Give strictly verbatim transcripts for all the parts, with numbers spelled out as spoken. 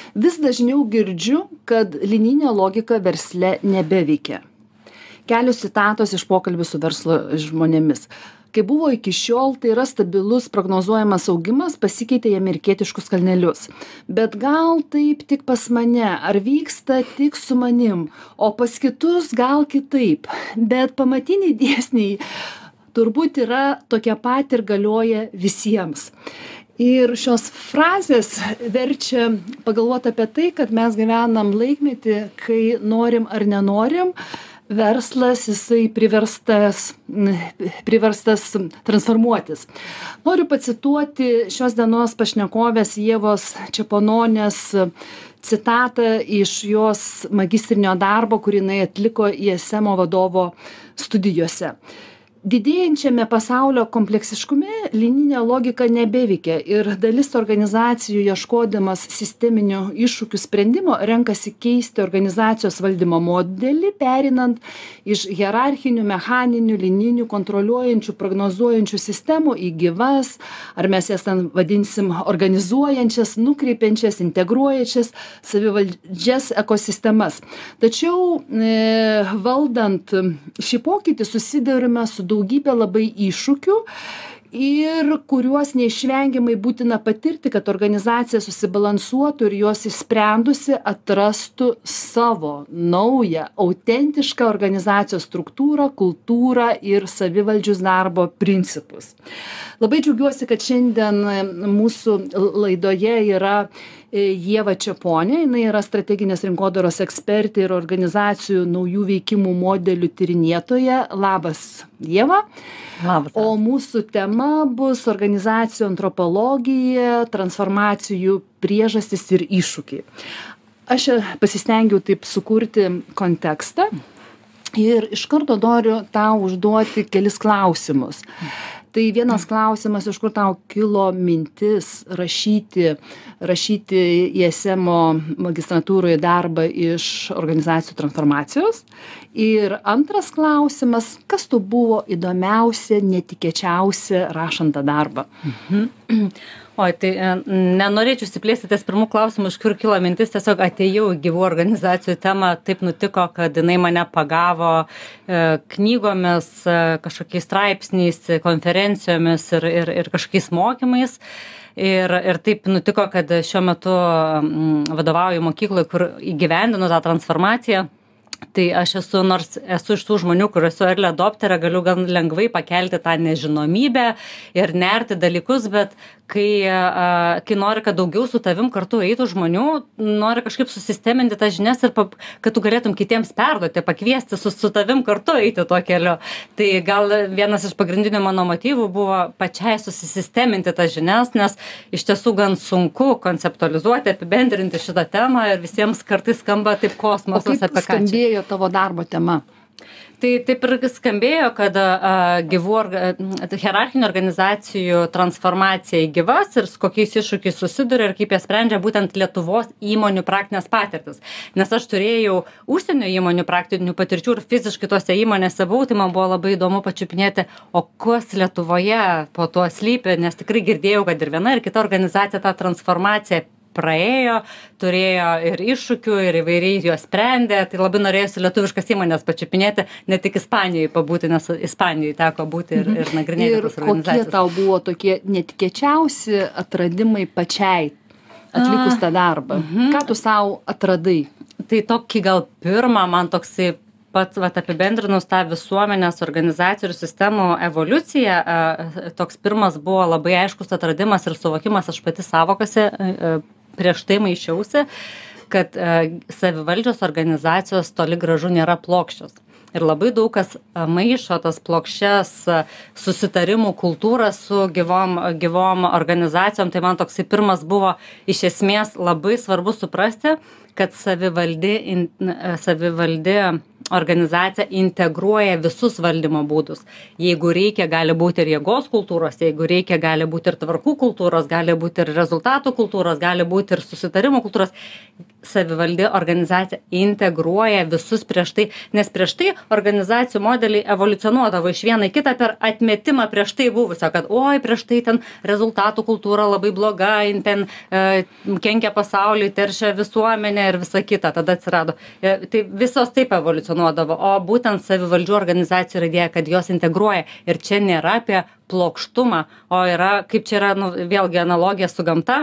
Vis dažniau girdžiu, kad linijinė logika versle nebeveikia. Kelios citatos iš pokalbių su verslo žmonėmis. Kai buvo iki šiol, tai yra stabilus prognozuojamas augimas, pasikeitė į amerikietiškus kalnelius. Bet gal taip tik pas mane, ar vyksta tik su manim, o pas kitus gal kitaip. Bet pamatiniai dėsniai turbūt yra tokie pat ir galioja visiems. Ir šios frazės verčia pagalvoti apie tai, kad mes gyvenam laikmetį, kai norim ar nenorim, verslas jisai priverstas, priverstas transformuotis. Noriu pacituoti šios dienos pašnekovės Ievos Čepononės citatą iš jos magistrinio darbo, kurį jinai atliko I S M vadovo studijose. Didėjančiame pasaulio kompleksiškume linijinė logika nebeveikia ir dalis organizacijų ieškodamas sisteminių iššūkių sprendimo renkasi keisti organizacijos valdymo modelį, perinant iš hierarchinių, mechaninių, linijinių, kontroliuojančių, prognozuojančių sistemų į gyvas, ar mes jas ten vadinsim organizuojančias, nukreipiančias, integruojančias savivaldžias ekosistemas. Tačiau e, valdant šį pokytį susidurime su daugybė labai iššūkių ir kuriuos neišvengiamai būtina patirti, kad organizacija susibalansuotų ir juos išsprendusi atrastų savo naują, autentišką organizacijos struktūrą, kultūrą ir savivaldžius darbo principus. Labai džiaugiuosi, kad šiandien mūsų laidoje yra Ieva Čeponė, jinai yra strateginės rinkodaros ekspertė ir organizacijų naujų veikimų modelių tyrinėtoja. Labas, Ieva. Labas. O mūsų tema bus organizacijų antropologija, transformacijų priežastys ir iššūkiai. Aš pasistengiau taip sukurti kontekstą ir iš karto noriu tau užduoti kelis klausimus. Tai vienas klausimas, iš kur tau kilo mintis rašyti, rašyti I S M magistratūroje darbą iš organizacijų transformacijos. Ir antras klausimas, kas tu buvo įdomiausia, netikėčiausia rašant tą darbą? Mhm. Oi, tai nenorėčiau įsiplėsti ties pirmų klausimų, iš kur kilo mintis, tiesiog atėjau į gyvų organizacijų temą, taip nutiko, kad jinai mane pagavo e, knygomis, e, kažkokiais straipsniais, konferencijomis ir, ir, ir kažkokiais mokymais. Ir, ir taip nutiko, kad šiuo metu m, vadovauju mokyklai, kur įgyvendinu tą transformaciją. Tai aš esu, nors esu iš tų žmonių, kur esu early adopterė, galiu gan lengvai pakelti tą nežinomybę ir nerti dalykus, bet kai, a, kai nori, kad daugiau su tavim kartu eitų žmonių, nori kažkaip susisteminti tas žinias ir pap, kad tu galėtum kitiems perduoti, pakviesti su, su tavim kartu eiti tuo keliu. Tai gal vienas iš pagrindinių mano motyvų buvo pačiai susisisteminti tas žinias, nes iš tiesų gan sunku konceptualizuoti, apibendrinti šitą temą ir visiems kartais skamba taip kosmosas apie ką čia. Skambėjo tavo darbo tema? Tai taip ir skambėjo, kad a, gyvų orga, hierarchinių organizacijų transformacija į gyvas ir su kokiais iššūkiais susiduria ir kaip jie sprendžia būtent Lietuvos įmonių praktinės patirtis. Nes aš turėjau užsienio įmonių praktinių patirčių ir fiziškai tose įmonėse buvau, tai man buvo labai įdomu pačiupinėti, o kas Lietuvoje po tuo slypi, nes tikrai girdėjau, kad ir viena ir kita organizacija tą transformaciją praėjo, turėjo ir iššūkių, ir įvairiai juos sprendė, tai labai norėjusi lietuviškas įmonės pačiupinėti, ne tik Ispanijoje pabūti, nes Ispanijoje teko būti ir, ir nagrinėti tas organizacijas. Ir kokie tau buvo tokie netikėčiausi atradimai pačiai atlikus tą darbą? Mhm. Ką tu savo atradai? Tai tokį gal pirmą man toksai pats vat, apibendrinus tą visuomenės organizacijų ir sistemų evoliuciją, toks pirmas buvo labai aiškus atradimas ir suvokimas, aš pati savokose prieš tai maišiausi, kad savivaldžios organizacijos toli gražu nėra plokščios. Ir labai daug kas maišo tas plokščias susitarimų kultūrą su gyvom, gyvom organizacijom. Tai man toksai pirmas buvo iš esmės labai svarbu suprasti, kad savivaldi, in, savivaldi organizacija integruoja visus valdymo būdus. Jeigu reikia, gali būti ir jėgos kultūros, jeigu reikia, gali būti ir tvarkų kultūros, gali būti ir rezultatų kultūros, gali būti ir susitarimų kultūros. savivaldi organizacija integruoja visus prieš tai, nes prieš tai organizacijų modeliai evoliucionuodavo iš vieną į kitą per atmetimą prieš tai buvusio, kad oi, prieš tai ten rezultatų kultūra labai bloga, ten e, kenkia pasauliui, teršia visuomenę ir visa kita, tada atsirado. E, tai visos taip evoliucionuodavo, o būtent savivaldžių organizacijų yra idėja, kad jos integruoja ir čia nėra apie plokštumą, o yra, kaip čia yra, nu, vėlgi analogija su gamta,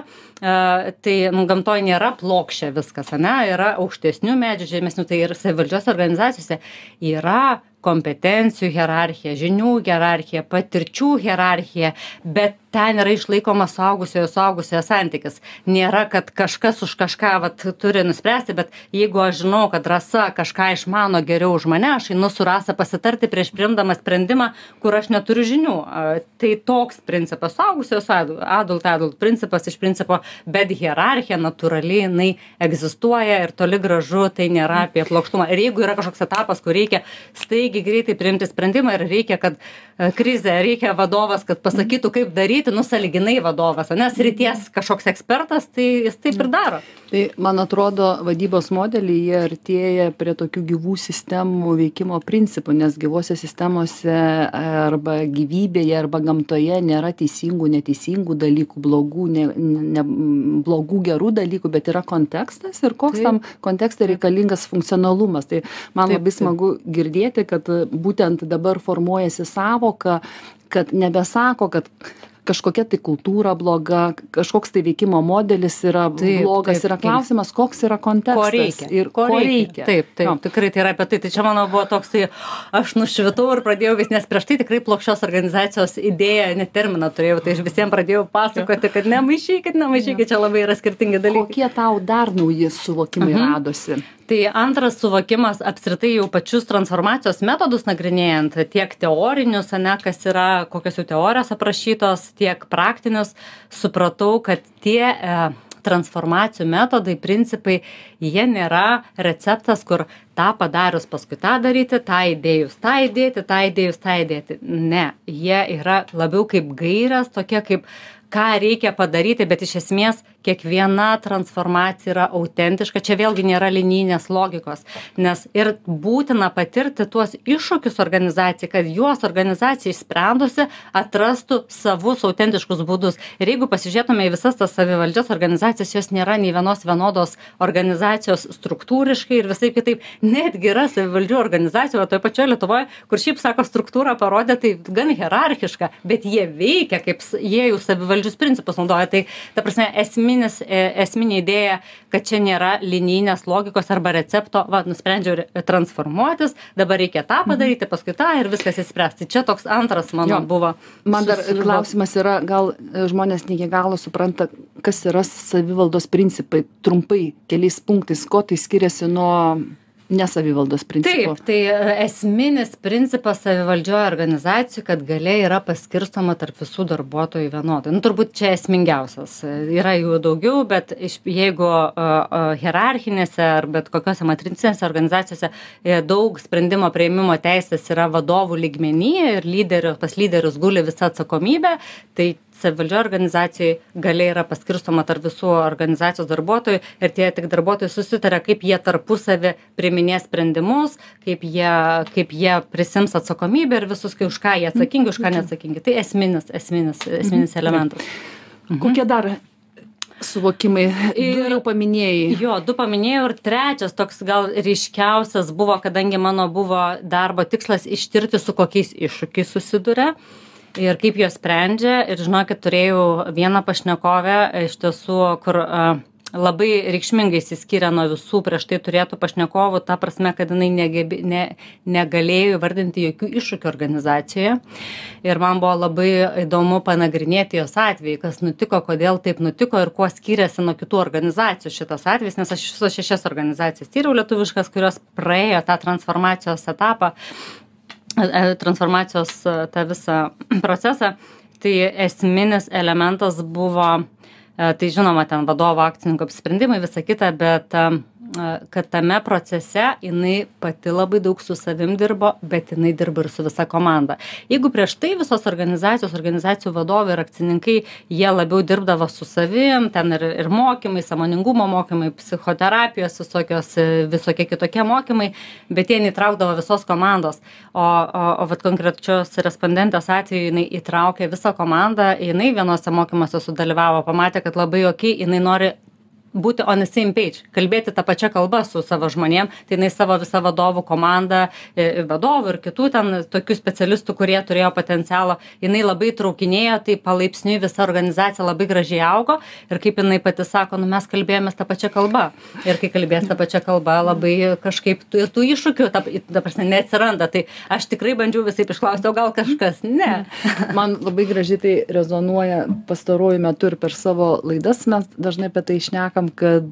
e, tai nu, gamtoje nėra plokščia viskas, ane, yra aukštesnių medžių, žemesnių, tai ir savivaldžios organizacijose yra kompetencijų hierarchija, žinių hierarchija, patirčių hierarchija, bet ten yra išlaikoma suaugusiojo suaugusiojo santykis. Nėra, kad kažkas už kažką vat, turi nuspręsti, bet jeigu aš žinau, kad Rasa kažką išmano geriau už mane, aš einu su Rasa pasitarti prieš priimdama sprendimą, kur aš neturiu žinių. Tai toks principas, suaugusiojo adult adult principas iš principo, bet hierarchija natūraliai jinai egzistuoja ir toli gražu tai nėra apie plokštumą. Ir jeigu yra kažkoks etapas, kur reikia staigiai greitai priimti sprendimą ir reikia, kad krizė, reikia vadovas, kad pasakytų, kaip daryti, nu, sąlyginai vadovas, nes ryties kažkoks ekspertas, tai jis taip ir daro. Tai, man atrodo, vadybos modeliai, jie artėja prie tokių gyvų sistemų veikimo principų, nes gyvose sistemose arba gyvybėje, arba gamtoje nėra teisingų, neteisingų dalykų, blogų, ne, ne, blogų, gerų dalykų, bet yra kontekstas ir koks taip. Tam kontekste reikalingas funkcionalumas. Tai man taip, labai smagu taip. Girdėti, kad būtent dabar formuojasi savoka, kad nebesako, kad kažkokia tai kultūra bloga, kažkoks tai veikimo modelis yra taip, blogas, taip, yra klausimas, taip. Koks yra kontekstas ko reikia, ir ko, ko reikia. reikia. Taip, taip, no. Tikrai tai yra apie tai. Tai čia mano buvo toks, tai aš nušvitau ir pradėjau vis, nes prieš tai tikrai plokščios organizacijos idėją, net terminą turėjau, tai aš visiems pradėjau pasakoti, kad nemaišykit, nemaišykit, čia labai yra skirtingi dalykai. Kokie tau dar nauji suvokimai mhm. radosi? Tai antras suvokimas apskritai jau pačius transformacijos metodus nagrinėjant, tiek teorinius, ane, kas yra, kokios jų teorijos aprašytos, tiek praktinius, supratau, kad tie e, transformacijų metodai, principai, jie nėra receptas, kur tą padarius paskui tą daryti, tą įdėjus tą įdėti, tą įdėjus tą įdėti. Ne, jie yra labiau kaip gairės, tokie kaip ką reikia padaryti, bet iš esmės kiekviena transformacija yra autentiška. Čia vėlgi nėra linijinės logikos, nes ir būtina patirti tuos iššūkius organizacijai, kad juos organizacija išsprendusi atrastų savus autentiškus būdus. Ir jeigu pasižiūrėtume į visas tas savivaldžias organizacijas, jos nėra nei vienos vienodos organizacijos struktūriškai ir visai kitaip. Netgi yra savivaldžių organizacijų, o toje pačioje Lietuvoje, kur šiaip sako struktūrą parodė, tai gan hierarchiška, bet jie veikia, kaip jie jų savivaldžius principus naudoja. Tai ta prasme, esmė esminė idėja, kad čia nėra linijinės logikos arba recepto, va, nusprendžiau transformuotis, dabar reikia tą padaryti, paskui tą ir viskas įspręsti. Čia toks antras mano jo. Buvo. Man dar susirgo. Klausimas yra, gal žmonės ne iki galo supranta, kas yra savivaldos principai, trumpai, keliais punktais, ko tai skiriasi nuo nesavivaldos principų. Taip, tai esminis principas savivaldžioje organizacijų, kad galia yra paskirstoma tarp visų darbuotojų vienodai. Nu, turbūt čia esmingiausias. Yra jų daugiau, bet iš, jeigu uh, uh, hierarchinėse ar bet kokiose matricinėse organizacijose uh, daug sprendimo priėmimo teisės yra vadovų lygmenyje ir lyderių, pas lyderius guli visa atsakomybė, tai savivaldžioje organizacijai galia yra paskirstoma tarp visų organizacijos darbuotojų ir tie tik darbuotojai susitaria, kaip jie tarpusavį priiminės sprendimus, kaip jie, kaip jie prisims atsakomybę ir visus, kai už ką jie atsakingi, už ką neatsakingi. Tai esminis, esminis, esminis elementas. Mhm. Kokie dar suvokimai? Ir du jau paminėjai. Jo, du paminėjau ir trečias toks gal ryškiausias buvo, kadangi mano buvo darbo tikslas ištirti, su kokiais iššūkiais susiduria. Ir kaip juos sprendžia. Ir žinokit, turėjau vieną pašnekovę, iš tiesų, kur uh, labai reikšmingai išsiskiria nuo visų prieš tai turėtų pašnekovų, ta prasme, kad jinai negebi, ne, negalėjo vardinti jokių iššūkių organizacijoje. Ir man buvo labai įdomu panagrinėti jos atvejį, kas nutiko, kodėl taip nutiko ir kuo skiriasi nuo kitų organizacijų šitas atvejis, nes aš visos šešias organizacijas tyriau lietuviškas, kurios praėjo tą transformacijos etapą, transformacijos tą visą procesą, tai esminis elementas buvo, tai žinoma, ten vadovo akcininkų apsisprendimai, visa kita, bet kad tame procese jinai pati labai daug su savim dirbo, bet jinai dirba ir su visa komanda. Jeigu prieš tai visos organizacijos, organizacijų vadovai ir akcininkai, jie labiau dirbdavo su savim, ten ir, ir mokymai, sąmoningumo mokymai, psichoterapijos, visokios, visokie kitokie mokymai, bet jie neįtraukdavo visos komandos. O, o, o vat konkrečios respondentės atveju jinai įtraukė visą komandą, jinai vienose mokymuose sudalyvavo, pamatė, kad labai okei, jinai nori būti on the same page, kalbėti tą pačią kalbą su savo žmonėm, tai jinai savo visą vadovų komandą, vadovų ir kitų ten tokių specialistų, kurie turėjo potencialą, jinai labai traukinėjo, tai palaipsniui visa organizacija labai gražiai augo ir kaip jinai pati sako, nu mes kalbėjomės tą pačią kalbą ir kai kalbės tą pačią kalbą, labai kažkaip ir tų iššūkių, ta, ta prasme, neatsiranda, tai aš tikrai bandžiau visai išklausti, o gal kažkas, ne. Man labai gražiai tai rezonuoja pastaruoju metu ir per savo laidas mes dažnai apie tai šnekam, kad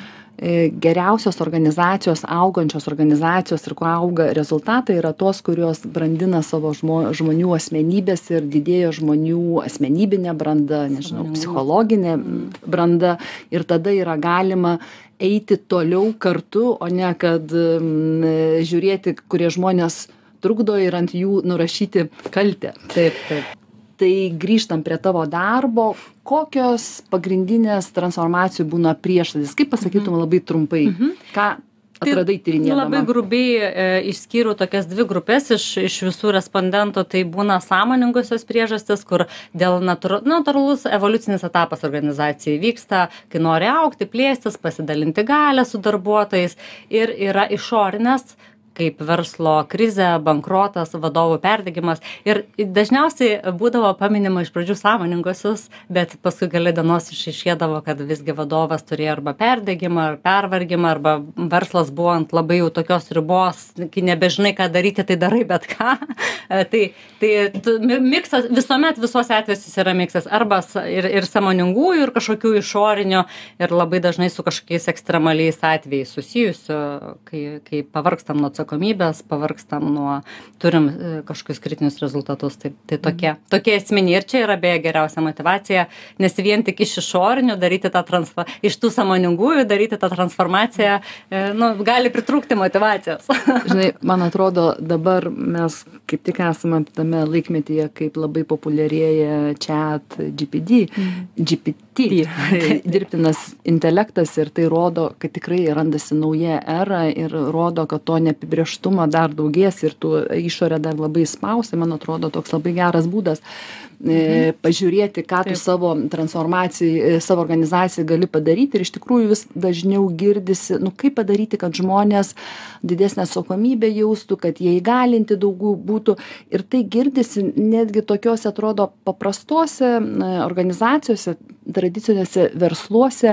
geriausios organizacijos, augančios organizacijos ir kuo auga rezultatai yra tos, kurios brandina savo žmo, žmonių asmenybės ir didėja žmonių asmenybinė branda, nežinau, psichologinė branda ir tada yra galima eiti toliau kartu, o ne kad m, žiūrėti, kurie žmonės trukdo ir ant jų nurašyti kaltę. Taip, taip. Tai grįžtam prie tavo darbo, kokios pagrindinės transformacijų būna priešsadis? Kaip pasakytum labai trumpai, ką atradai tyrinėdama? Labai grubiai e, išskyriau tokias dvi grupės iš, iš visų respondentų, tai būna sąmoningosios priežastis, kur dėl natūra, natūralus evoliucinis etapas organizacijai vyksta, kai nori augti, plėstis, pasidalinti galę su darbuotojais ir yra išorinės, kaip verslo krizė, bankrotas, vadovų perdegimas. Ir dažniausiai būdavo paminima iš pradžių sąmoningosios, bet paskui gale dienos išaiškėdavo, kad visgi vadovas turėjo arba perdegimą, ar pervargimą, arba verslas buvo ant labai jau tokios ribos, kai nebežinai, ką daryti, tai darai bet ką. tai tai tu, miksas, visuomet visuose atvejuose yra miksas, arba ir, ir sąmoningųjų, ir kažkokių išorinių, ir labai dažnai su kažkokiais ekstremaliais atvejais susijusių, kai, kai pavargstam nuo atsakomybės, pavargstam nuo, turim kažkokius kritinius rezultatus. Tai, tai tokie, mm. tokie esminiai. Ir čia yra beje geriausia motivacija, nes vien tik iš išorinių daryti tą transfer, iš tų sąmoningųjų daryti tą transformaciją, nu, gali pritrūkti motivacijos. Žinai, man atrodo, dabar mes kaip tik esame tame laikmetyje, kaip labai populiarėja chat G P T, mm. G P T, dirbtinas intelektas ir tai rodo, kad tikrai randasi nauja era ir rodo, kad to neapibrėžtumo dar daugės ir tu išorę dar labai spausi, man atrodo, toks labai geras būdas mhm. e, pažiūrėti, ką tu Taip. savo transformacijai, savo organizacijai gali padaryti ir iš tikrųjų vis dažniau girdisi, nu kaip padaryti, kad žmonės didesnę atsakomybę jaustų, kad jie įgalinti daugiau būtų ir tai girdisi netgi tokiuose, atrodo, paprastose organizacijose, tradicinėse versluose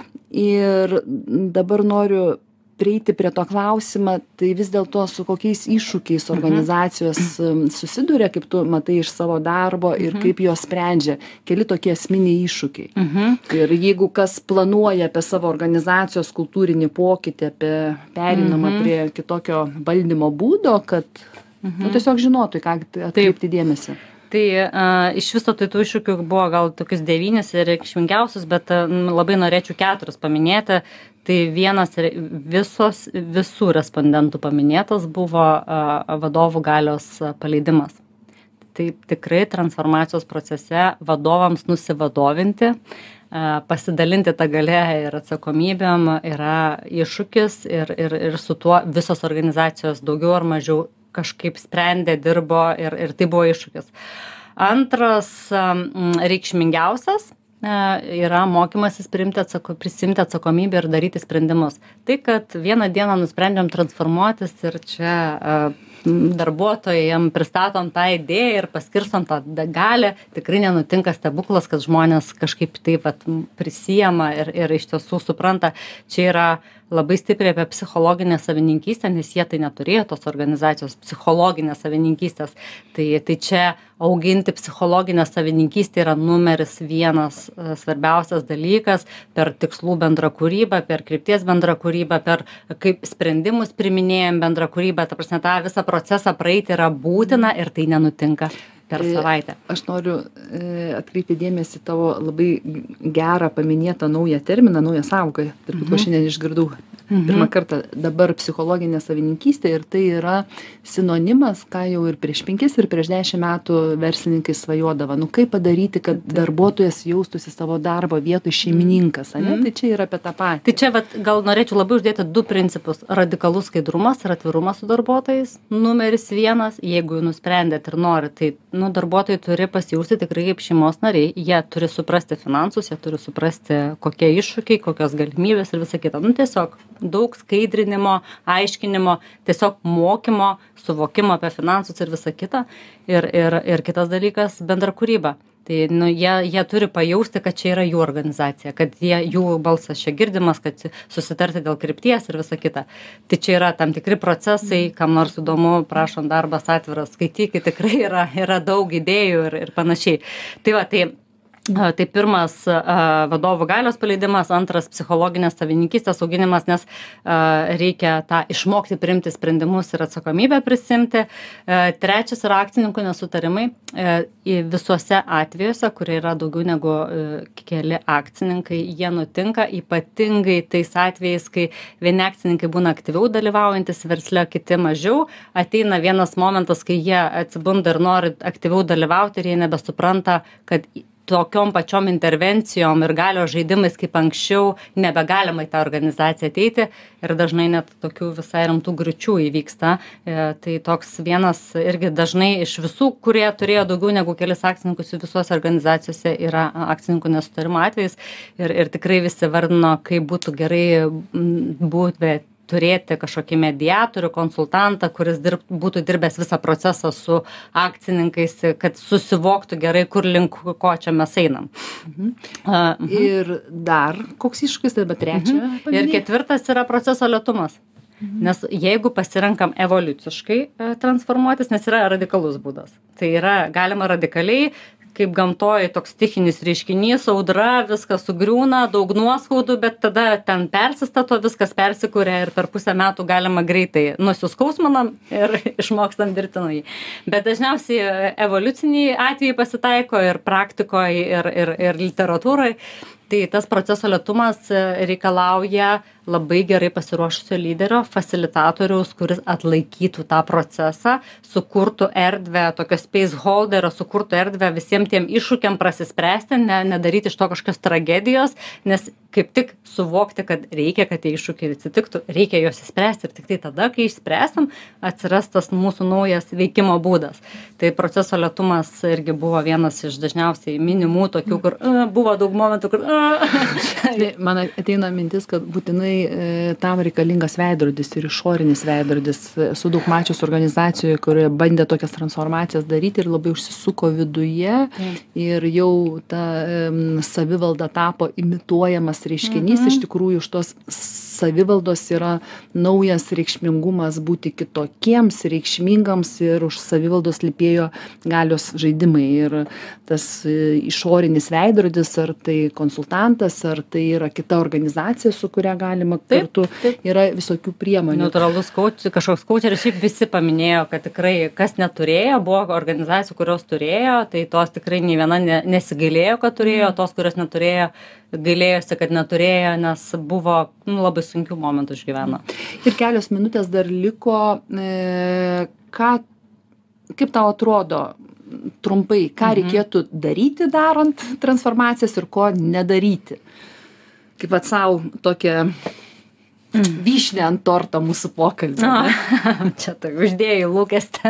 ir dabar noriu prieiti prie to klausimą, tai vis dėlto su kokiais iššūkiais organizacijos mhm. susiduria, kaip tu matai iš savo darbo ir mhm. kaip jos sprendžia. Keli tokie esminiai iššūkiai. Mhm. Ir jeigu kas planuoja apie savo organizacijos kultūrinį pokytį, apie pereinamą mhm. prie kitokio valdymo būdo, kad mhm. nu, tiesiog žinotų, ką atkreipti dėmesį. Tai uh, iš viso tai tų iššūkių buvo gal tokius devynis ir reikšmingiausius, bet uh, labai norėčiau keturis paminėti. Tai vienas visos, visų respondentų paminėtas buvo uh, vadovų galios paleidimas. Tai tikrai transformacijos procese vadovams nusivadovinti, uh, pasidalinti tą galę ir atsakomybėm yra iššūkis ir, ir, ir su tuo visos organizacijos daugiau ar mažiau kažkaip sprendė, dirbo ir, ir tai buvo iššūkis. Antras um, reikšmingiausias uh, yra mokymasis priimti atsako, prisimti atsakomybę ir daryti sprendimus. Tai, kad vieną dieną nusprendžiam transformuotis ir čia uh, darbuotojai jam pristatom tą idėją ir paskirstom tą galę, tikrai nenutinka stebuklas, kad žmonės kažkaip taip vat prisijama ir, ir iš tiesų supranta, čia yra labai stipriai apie psichologinę savininkystę, nes jie tai neturėjo tos organizacijos psichologinės savininkystės. Tai, tai čia auginti psichologinę savininkystę yra numeris vienas svarbiausias dalykas per tikslų bendrą kūrybą, per krypties bendrą kūrybą, per kaip sprendimus priminėjam bendrą kūrybą. Ta prasme, tą visą procesą praeiti yra būtina ir tai nenutinka per savaitę. Aš noriu e, atkreipti dėmesį tavo labai gerą paminėtą naują terminą, naują sąvoką. Tarp mhm. ko šiandien išgirdau Mhm. Pirmą kartą dabar psichologinė savininkystė ir tai yra sinonimas, ką jau ir prieš penkis ir prieš dešimt metų verslininkai svajodavo. Nu, kaip padaryti, kad darbuotojas jaustųsi savo darbo vietoj šeimininkas, ane? Mhm. Tai čia yra apie tą patį. Tai čia vat, gal norėčiau labai uždėti du principus. Radikalus skaidrumas ir atvirumas su darbuotojais. Numeris vienas, jeigu nusprendėt ir norit, tai nu, darbuotojai turi pasijausti tikrai kaip šeimos nariai. Jie turi suprasti finansus, jie turi suprasti, kokie iššūkiai, kokios galimybės ir visa kita. Nu, tiesiog daug skaidrinimo, aiškinimo, tiesiog mokymo, suvokimo apie finansus ir visa kita. Ir, ir, ir kitas dalykas - bendra kūryba. Tai nu, jie, jie turi pajausti, kad čia yra jų organizacija, kad jie, jų balsas čia girdimas, kad susitarti dėl krypties ir visa kita. Tai čia yra tam tikri procesai, kam nors įdomu, prašom, darbas atviras, skaitykit, tikrai yra, yra daug idėjų ir, ir panašiai. Tai va, tai Tai pirmas vadovų galios paleidimas, antras psichologinės savininkystės auginimas, nes reikia tą išmokti priimti sprendimus ir atsakomybę prisimti. Trečias yra akcininkų nesutarimai. Visuose atvejuose, kurie yra daugiau negu keli akcininkai, jie nutinka ypatingai tais atvejais, kai vieni akcininkai būna aktyviau dalyvaujantis versle, kiti mažiau. Ateina vienas momentas, kai jie atsibunda ir nori aktyviau dalyvauti ir jie nebesupranta, kad tokiom pačiom intervencijom ir galios žaidimais kaip anksčiau nebegalima į tą organizaciją ateiti ir dažnai net tokių visai rimtų griūčių įvyksta. E, tai toks vienas irgi dažnai iš visų, kurie turėjo daugiau negu kelis akcininkus visuose organizacijose, yra akcininkų nesutarimo atvejais ir, ir tikrai visi vardino, kaip būtų gerai būti turėti kažkokį mediatorių, konsultantą, kuris dirb, būtų dirbęs visą procesą su akcininkais, kad susivoktų gerai, kur link ko čia mes einam. Mhm. Uh, uh-huh. Ir dar koks iššūkis, tai bet trečia. Mhm. Ir ketvirtas yra proceso lėtumas. Mhm. Nes jeigu pasirenkam evoliuciškai transformuotis, nes yra radikalus būdas. Tai yra galima radikaliai, kaip gamtoj toks stichinis reiškinys, audra, viskas sugriūna, daug nuoskaudų, bet tada ten persistato, viskas persikūrė ir per pusę metų galima greitai nusiskausmanam ir išmokstam dirbti nuo jį. Bet dažniausiai evoliuciniai atvejai pasitaiko ir praktikoje, ir, ir, ir literatūroje. Tai tas proceso lėtumas reikalauja labai gerai pasiruošusio lyderio, fasilitatoriaus, kuris atlaikytų tą procesą, sukurtų erdvę, tokio space holderio, sukurtų erdvę visiems tiem iššūkiam prasispręsti, ne, nedaryti iš to kažkokios tragedijos, nes kaip tik suvokti, kad reikia, kad tie iššūkiai atsitiktų, reikia juos įspręsti ir tik tai tada, kai išspręsim, atsiras tas mūsų naujas veikimo būdas. Tai proceso lėtumas irgi buvo vienas iš dažniausiai minimų tokių, kur uh, buvo daug momentų, kur Man ateina mintis, kad būtinai e, tam reikalingas veidrodis ir išorinis veidrodis. Esu daug mačius organizacijoje, kurioje bandė tokias transformacijas daryti ir labai užsisuko viduje mm. ir jau ta e, savivalda tapo imituojamas reiškinys. Mm-hmm. Iš tikrųjų, iš tos savivaldos yra naujas reikšmingumas būti kitokiems, reikšmingams ir už savivaldos lypėjo galios žaidimai. Ir tas e, išorinis veidrodis, ar tai konsultantas, ar tai yra kita organizacija, su kuria galima kartu, taip, taip. Yra visokių priemonių. Neutralus coach, kažkoks coacheris, šiaip visi paminėjo, kad tikrai kas neturėjo, buvo organizacijų, kurios turėjo, tai tos tikrai nei viena ne, nesigailėjo, kad turėjo, tos, kurios neturėjo, gailėjosi, kad neturėjo, nes buvo nu, labai sunkių momentų išgyveno. Ir kelios minutės dar liko, e, ką, kaip tau atrodo, trumpai, ką mhm. reikėtų daryti darant transformacijas ir ko nedaryti. Kaip pat savo tokią mm. vyšnę ant torto mūsų pokalbį. Čia tai uždėjai lūkestį.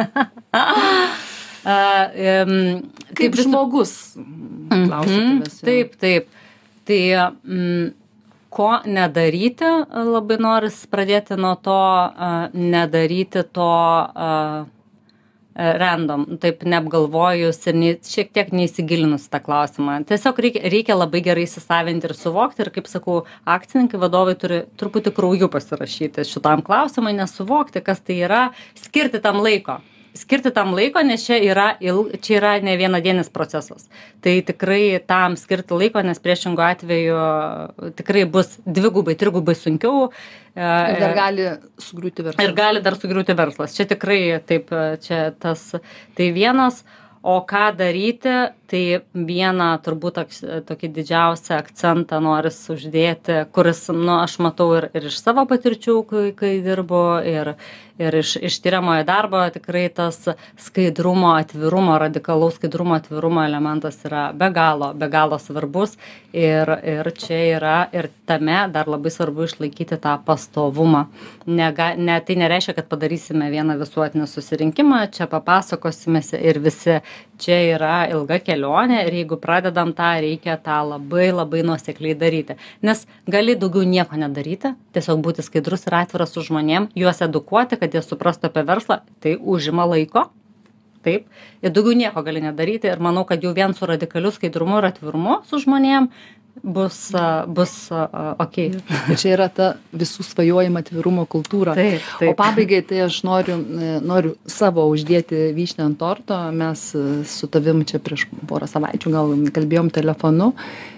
uh, um, kaip žmogus. Mm -hmm. Taip, taip. Tai mm, ko nedaryti, labai noris pradėti nuo to, uh, nedaryti to uh, random, taip neapgalvojus ir ne, šiek tiek neįsigilinus tą klausimą. Tiesiog reikia, reikia labai gerai įsisavinti ir suvokti ir, kaip sakau, akcininkai vadovai turi truputį krauju pasirašyti šitam klausimui, nesuvokti, kas tai yra, skirti tam laiko. Skirti tam laiko, nes čia yra, il, čia yra ne vienadienis procesas. Tai tikrai tam skirti laiko, nes priešingų atveju tikrai bus dvigubai, trigubai sunkiau. Ir dar gali sugriūti verslas. Ir gali dar sugriūti verslas. Čia tikrai taip, čia tas, tai vienas. O ką daryti, tai Tai vieną turbūt toks, tokį didžiausią akcentą noris uždėti, kuris, nu, aš matau ir, ir iš savo patirčių, kai, kai dirbu, ir, ir iš, iš tyriamojo darbo, tikrai tas skaidrumo, atvirumo, radikalaus skaidrumo, atvirumo elementas yra be galo, be galo svarbus. Ir, ir čia yra, ir tame dar labai svarbu išlaikyti tą pastovumą. Nega, ne, tai nereiškia, kad padarysime vieną visuotinį susirinkimą, čia papasakosime ir visi. Čia yra ilga kelionė ir jeigu pradedam tą, reikia tą labai labai nuosekliai daryti. Nes gali daugiau nieko nedaryti, tiesiog būti skaidrus ir atviras su žmonėm, juos edukuoti, kad jie suprastų apie verslą, tai užima laiko. Taip, ir daugiau nieko gali nedaryti ir manau, kad jau vien su radikaliu skaidrumu ir atvirumu su žmonėm bus, bus ok. Ir čia yra ta visų svajojama atvirumo kultūra. Taip, taip. O pabaigai tai aš noriu, noriu savo uždėti vyšnę ant torto. Mes su tavim čia prieš porą savaičių gal kalbėjom telefonu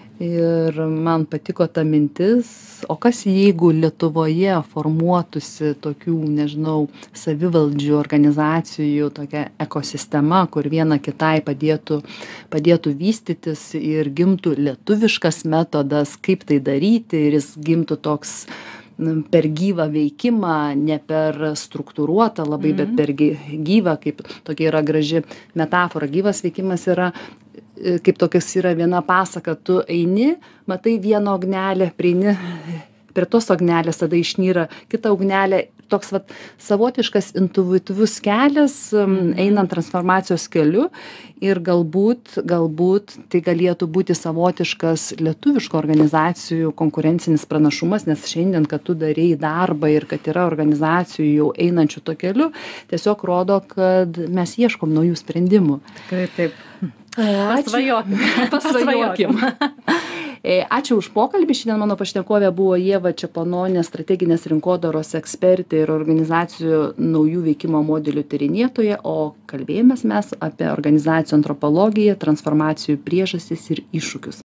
ir man patiko ta mintis, o kas jeigu Lietuvoje formuotųsi tokių, nežinau, savivaldžių organizacijų, tokia ekosistema, kur viena kitai padėtų, padėtų vystytis ir gimtų lietuviškas metodas, kaip tai daryti, ir jis gimtų toks per gyvą veikimą, ne per struktūruotą labai, mm-hmm. bet per gyvą, kaip tokia yra graži metafora. Gyvas veikimas yra, kaip tokias yra viena pasaka, tu eini, matai vieną ugnelę, prieini prie tos ugnelės, tada išnyra kita ugnelė, toks vat savotiškas intuityvus kelias, mm. einant transformacijos keliu ir galbūt, galbūt tai galėtų būti savotiškas lietuviškų organizacijų konkurencinis pranašumas, nes šiandien, kad tu darei darbą ir kad yra organizacijų jau einančių to keliu, tiesiog rodo, kad mes ieškom naujų sprendimų. Tikrai taip. Pasvajokim. Pasvajokim. Ačiū už pokalbį. Šiandien mano pašnekovė buvo Ieva Čepononė, strateginės rinkodaros ekspertė ir organizacijų naujų veikimo modelių tyrinėtoja, o kalbėjomės mes apie organizacijų antropologiją, transformacijų priežastis ir iššūkius.